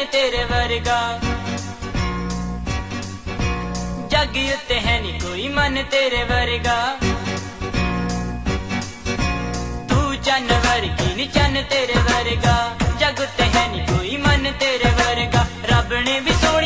तेरे वर्गा। जग उत्ते है नी कोई मन तेरे वर्गा। तू चन वर्गी नी चन तेरे वर्गा। जग उत्ते है नी कोई मन तेरे वर्गा। रब ने भी सोहनी